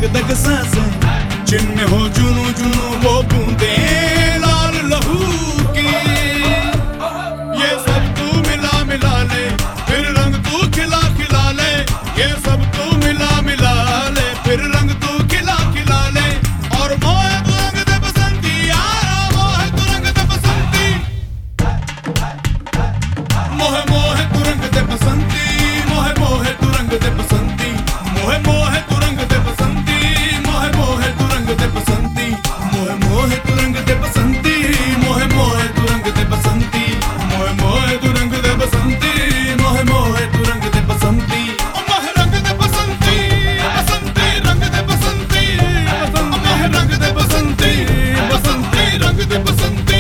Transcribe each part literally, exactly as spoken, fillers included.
धक धक सांसें, जिनमें हो जुनू जुनू वो बूंदे लाल लहू की। ये सब तू मिला मिला ले, फिर रंग तू खिला खिला ले। ये सब तू मिला मिला ले, फिर रंग तू खिला खिला ले। और मोहे तू रंग दे बसंती यारा, मोहे तू रंग दे बसंती। मोहे मोहे तू रंग दे बसंती, मोहे मोहे तू रंग दे बसंती। मोहे मोहे तू रंग दे बसंती, मोहे मोहे तू रंग दे बसंती। मोहे मोहे तू रंग दे बसंती, मोहे मोहे तू रंग दे बसंती। मोहे मोहे तू रंग दे बसंती, मोहे मोहे तू रंग दे बसंती। मोहे रंग दे बसंती, बसंती रंग दे बसंती। मोहे रंग दे बसंती, बसंती रंग दे बसंती।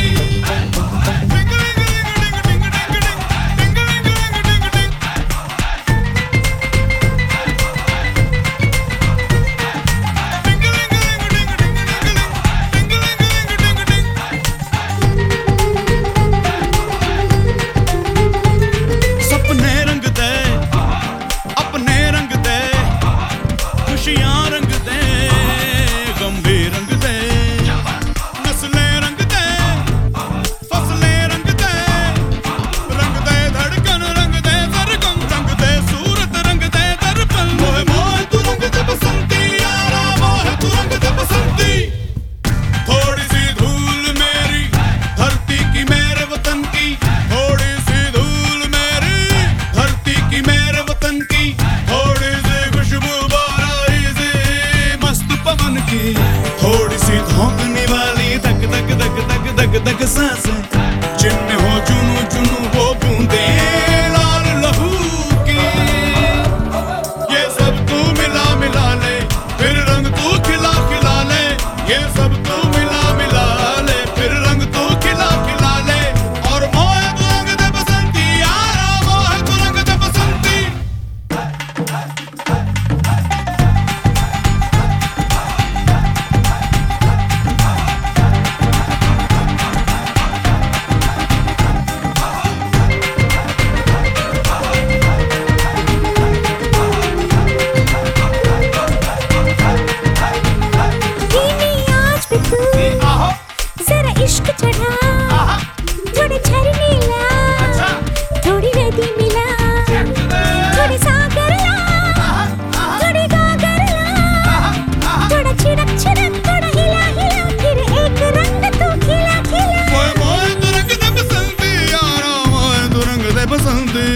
सपने रंग दे, अपने रंग दे, खुशियां रंग दे, गम भी रंग दे। नस्लें रंग दे, फसलें रंग दे, रंग दे धड़कन रंग दे सरगम, रंग दे सूरत रंग दे दर्पण। मोहे मोहे तू रंग दे बसंती यारा, मोहे तू रंग दे बसंती। थोड़ी सी धूल मेरी धरती की मेरे वतन की, थोड़ी सी धूल मेरी धरती की मेरे वतन की। थोड़ी सी खुशबू बाराई से मस्त पवन की, थोड़ी सी धोंकने वाली धक धक धक धक धक धक सांसें, जिनमें हो जुनू जुनू वो बूंदे लाल लहू की। ये सब तू मिला मिला ले, फिर रंग तू खिला खिला ले। ये सब तू मिला मिला ले, फिर रंग तू खिला खिला ले। और मोहे तू रंग दे बसंती यारा, मोहे तू रंग दे बसंती। धीमी आंच पे तू जरा इश्क चढ़ा, थोड़े झरने ला, थोड़ी नदी मिला, थोड़ी सागर ला, थोड़ी गागर ला, थोड़ा छिड़क छिड़क, थोड़ा हिला हिला, फिर एक रंग तू खिला खिला। मोहे मोहे तू रंग दे बसंती यारा, मोहे तू रंग दे बसंती।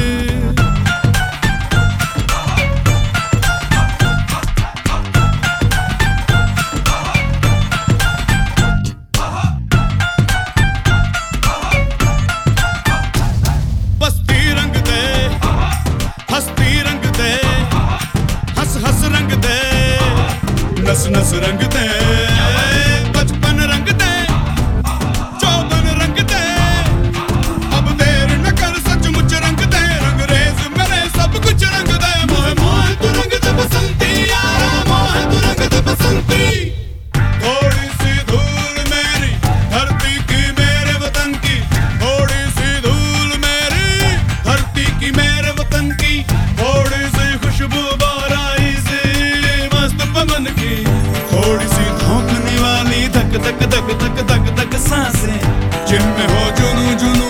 बस्ती रंग दे, हस्ती रंग दे, हंस हंस रंग दे, नस नस रंग दे, बचपन रंग दे, चौबन रंग दे। अब देर न कर सचमुच रंग दे, रंग रेज मेरे सब कुछ रंग दे। मोहे मोहे तू रंग दे बसंती यारा, मोहे तू रंग दे बसंती। थोड़ी सी धूल मेरी धरती की मेरे वतन की, थोड़ी सी धूल मेरी धरती की मेरे वतन की। थोड़ी सी खुशबू बाराई से मस्त पवन की, थोड़ी सी धोंकने वाली धक धक धक धक धक धक सांसें, जिनमें हो जुनू जुनू